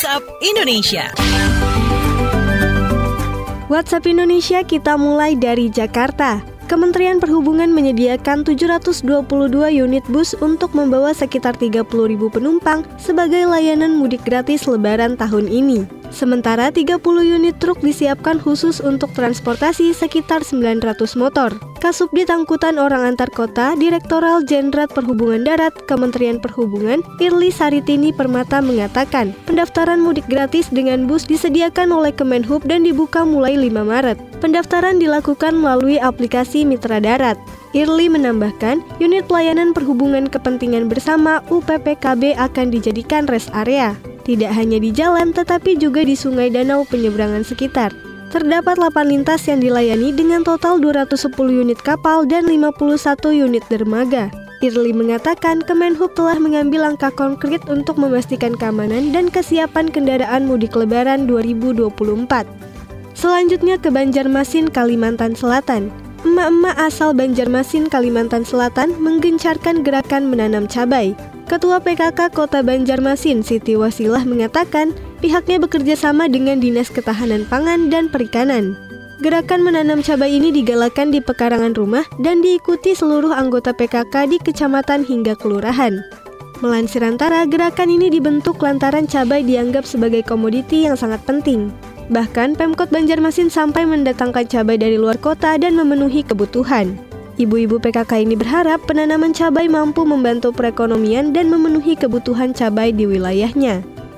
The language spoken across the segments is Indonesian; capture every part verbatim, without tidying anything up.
WhatsApp Indonesia. WhatsApp Indonesia kita mulai dari Jakarta. Kementerian Perhubungan menyediakan tujuh ratus dua puluh dua unit bus untuk membawa sekitar tiga puluh ribu penumpang sebagai layanan mudik gratis Lebaran tahun ini. Sementara tiga puluh unit truk disiapkan khusus untuk transportasi sekitar sembilan ratus motor. Kasubdit Angkutan Orang Antar Kota, Direktoral Jenderal Perhubungan Darat, Kementerian Perhubungan, Irly Saritini Permata mengatakan, pendaftaran mudik gratis dengan bus disediakan oleh Kemenhub dan dibuka mulai lima Maret. Pendaftaran dilakukan melalui aplikasi Mitra Darat. Irly menambahkan, unit pelayanan perhubungan kepentingan bersama U P P K B akan dijadikan rest area. Tidak hanya di jalan, tetapi juga di sungai danau penyeberangan sekitar. Terdapat delapan lintas yang dilayani dengan total dua ratus sepuluh unit kapal dan lima puluh satu unit dermaga. Irly mengatakan Kemenhub telah mengambil langkah konkret untuk memastikan keamanan dan kesiapan kendaraan mudik Lebaran dua ribu dua puluh empat. Selanjutnya ke Banjarmasin, Kalimantan Selatan. Emak-emak asal Banjarmasin, Kalimantan Selatan menggencarkan gerakan menanam cabai. Ketua P K K Kota Banjarmasin, Siti Wasilah mengatakan pihaknya bekerja sama dengan Dinas Ketahanan Pangan dan Perikanan. Gerakan menanam cabai ini digalakan di pekarangan rumah dan diikuti seluruh anggota P K K di kecamatan hingga kelurahan. Melansir Antara, gerakan ini dibentuk lantaran cabai dianggap sebagai komoditi yang sangat penting. Bahkan Pemkot Banjarmasin sampai mendatangkan cabai dari luar kota dan memenuhi kebutuhan. Ibu-ibu P K K ini berharap penanaman cabai mampu membantu perekonomian dan memenuhi kebutuhan cabai di wilayahnya.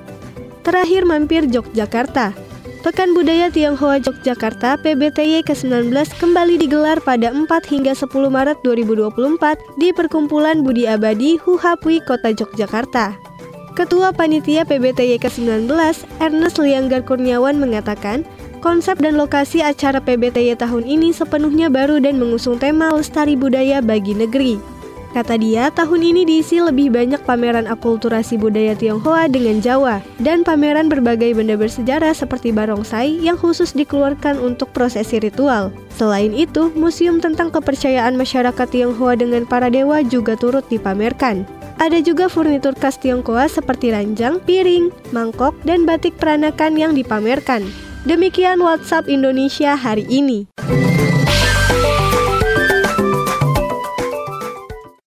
Terakhir mampir Yogyakarta. Pekan Budaya Tionghoa Yogyakarta P B T Y ke sembilan belas kembali digelar pada empat hingga sepuluh Maret dua ribu dua puluh empat di Perkumpulan Budi Abadi Huhapui Kota Yogyakarta. Ketua Panitia P B T Y ke sembilan belas, Ernest Lianggar Kurniawan mengatakan, konsep dan lokasi acara P B T Y tahun ini sepenuhnya baru dan mengusung tema lestari budaya bagi negeri. Kata dia, tahun ini diisi lebih banyak pameran akulturasi budaya Tionghoa dengan Jawa dan pameran berbagai benda bersejarah seperti barongsai yang khusus dikeluarkan untuk prosesi ritual. Selain itu, museum tentang kepercayaan masyarakat Tionghoa dengan para dewa juga turut dipamerkan. Ada juga furnitur khas Tionghoa seperti ranjang, piring, mangkok, dan batik peranakan yang dipamerkan. Demikian WhatsApp Indonesia hari ini.